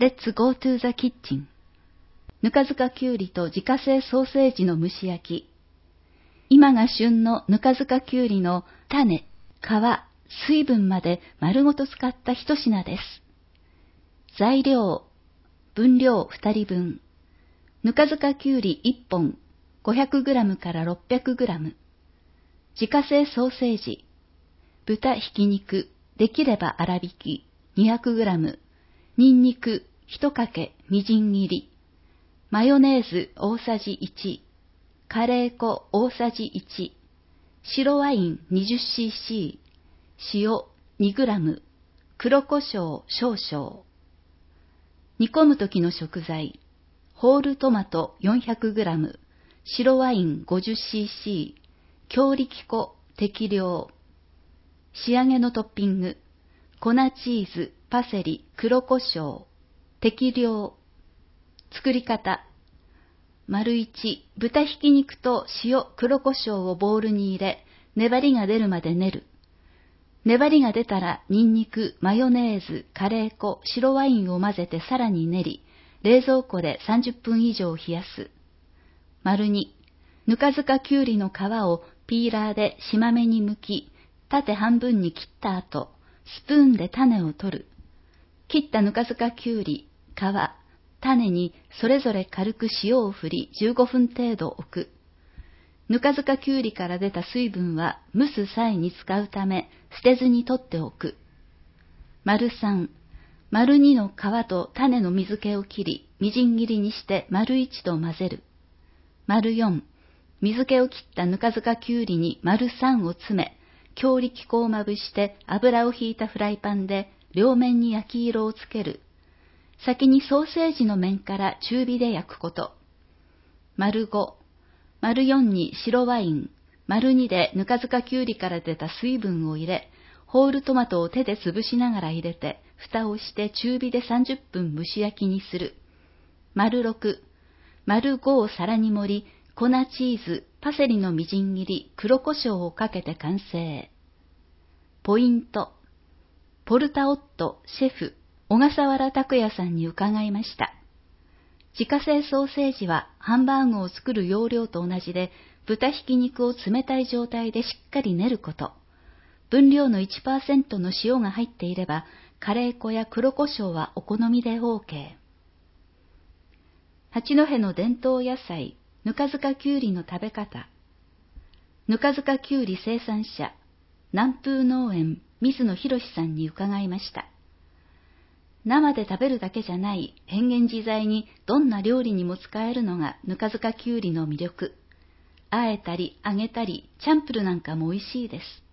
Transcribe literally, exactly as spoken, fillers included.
Let's go to the kitchen. ぬか漬かきゅうりと自家製ソーセージの蒸し焼き。今が旬のぬか漬かきゅうりの種、皮、水分まで丸ごと使った一品です。材料、分量ふたりぶん。ぬか漬かきゅうりいっぽん、ごひゃくグラムからろっぴゃくグラム。自家製ソーセージ、豚ひき肉、できれば粗挽き、にひゃくグラム。にんにくいちかけみじん切り。マヨネーズ大さじいち。カレー粉大さじいち。白ワイン にじゅっシーシー。塩にグラム。黒胡椒少々。煮込む時の食材。ホールトマト よんひゃくグラム。白ワイン ごじゅっシーシー。強力粉適量。仕上げのトッピング。粉チーズ、パセリ、黒胡椒。適量。作り方。丸いち、豚ひき肉と塩、黒胡椒をボウルに入れ、粘りが出るまで練る。粘りが出たら、ニンニク、マヨネーズ、カレー粉、白ワインを混ぜてさらに練り、冷蔵庫でさんじゅっぷん以上冷やす。丸に、ぬか漬かきゅうりの皮をピーラーでしまめに剥き、縦半分に切った後、スプーンで種を取る。切ったぬか漬かきゅうり、皮、種にそれぞれ軽く塩を振りじゅうごふん程度置く。ぬか漬かきゅうりから出た水分は蒸す際に使うため捨てずに取っておく。丸さん、丸にの皮と種の水気を切り、みじん切りにして丸いちと混ぜる。丸よん、水気を切ったぬか漬かきゅうりに丸さんを詰め、強力粉をまぶして油をひいたフライパンで両面に焼き色をつける。先にソーセージの面から中火で焼くこと。丸ご、丸よんに白ワイン、丸にでぬか漬かきゅうりから出た水分を入れ、ホールトマトを手で潰しながら入れて、蓋をして中火でさんじゅっぷん蒸し焼きにする。丸ろく、丸ごを皿に盛り、粉チーズ、パセリのみじん切り、黒胡椒をかけて完成。ポイント。ポルタオットシェフ、小笠原拓也さんに伺いました。自家製ソーセージはハンバーグを作る要領と同じで、豚ひき肉を冷たい状態でしっかり練ること。分量の いちパーセント の塩が入っていれば、カレー粉や黒胡椒はお好みで OK。八戸の伝統野菜、ぬか漬かきゅうりの食べ方。ぬか漬かきゅうり生産者、南風農園水野博さんに伺いました。生で食べるだけじゃない変幻自在にどんな料理にも使えるのがぬか漬かきゅうりの魅力。あえたり揚げたりチャンプルなんかも美味しいです。